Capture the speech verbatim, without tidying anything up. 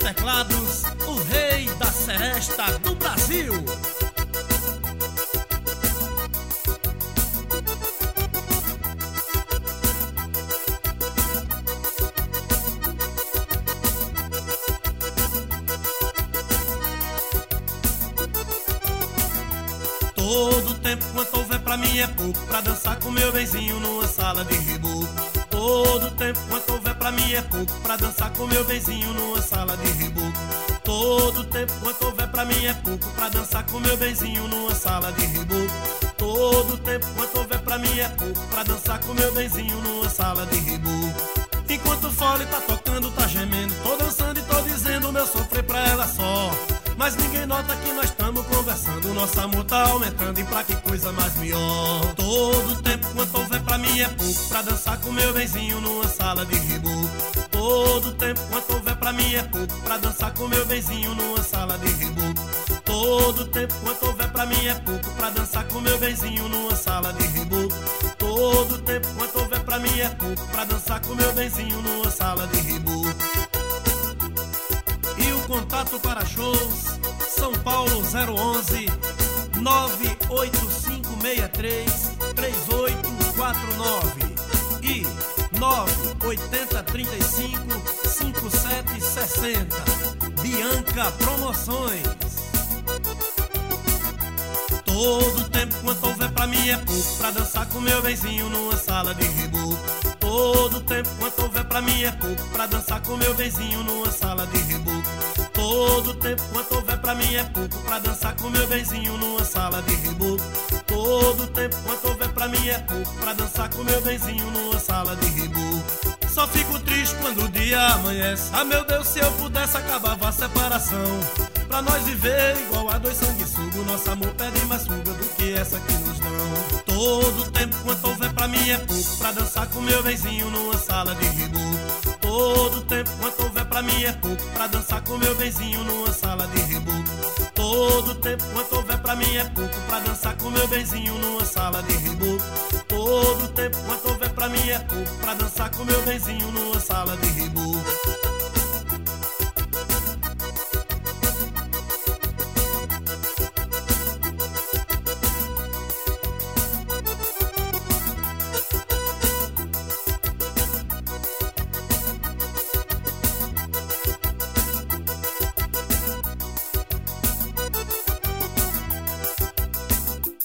teclados, o rei da seresta do Brasil. Todo tempo quanto houver pra mim é pouco pra dançar com meu benzinho numa sala de reboco. Todo tempo quanto houver pra mim é pouco pra dançar com meu benzinho numa sala de reboco. Todo tempo quanto houver pra mim é pouco pra dançar com meu benzinho numa sala de reboco. Todo tempo quanto houver pra mim é pouco pra dançar com meu benzinho numa sala de reboco. Enquanto o fole tá tocando, tá gemendo, tô dançando e tô dizendo o meu sofrer pra ela só. Mas ninguém nota que nós estamos conversando, nosso amor tá aumentando e pra que coisa mais melhor. Todo tempo quanto houver pra mim é pouco pra dançar com meu benzinho numa sala de reboco. Todo tempo quanto houver pra mim é pouco pra dançar com meu benzinho numa sala de reboco. Todo tempo quanto houver pra mim é pouco pra dançar com meu benzinho numa sala de reboco. Todo tempo quanto houver pra mim é pouco pra dançar com meu benzinho numa sala de reboco. E o contato para shows São Paulo zero onze nove oito cinco seis três três oito quatro nove e nove oito zero três cinco cinco sete seis zero. Bianca Promoções. Todo tempo quanto houver pra mim é pouco pra dançar com meu benzinho numa sala de reboco. Todo tempo quanto houver pra mim é pouco pra dançar com meu benzinho numa sala de reboco. Todo tempo quanto houver pra mim é pouco pra dançar com meu benzinho numa sala de reboco. Todo tempo quanto houver pra mim é pouco pra dançar com meu benzinho numa sala de reboco. Só fico triste quando o dia amanhece. Ah, meu Deus, se eu pudesse acabava a separação, pra nós viver igual a dois sanguessugas. Nosso amor pede mais fuga do que essa que nos dão. Todo tempo quanto houver pra mim é pouco pra dançar com meu benzinho numa sala de reboco. Todo tempo quanto houver pra mim é pouco pra dançar com meu benzinho numa sala de reboco. Todo tempo quanto houver pra mim é pouco pra dançar com meu benzinho numa sala de reboco. Todo tempo quanto houver pra mim é pouco pra dançar com meu benzinho numa sala de reboco.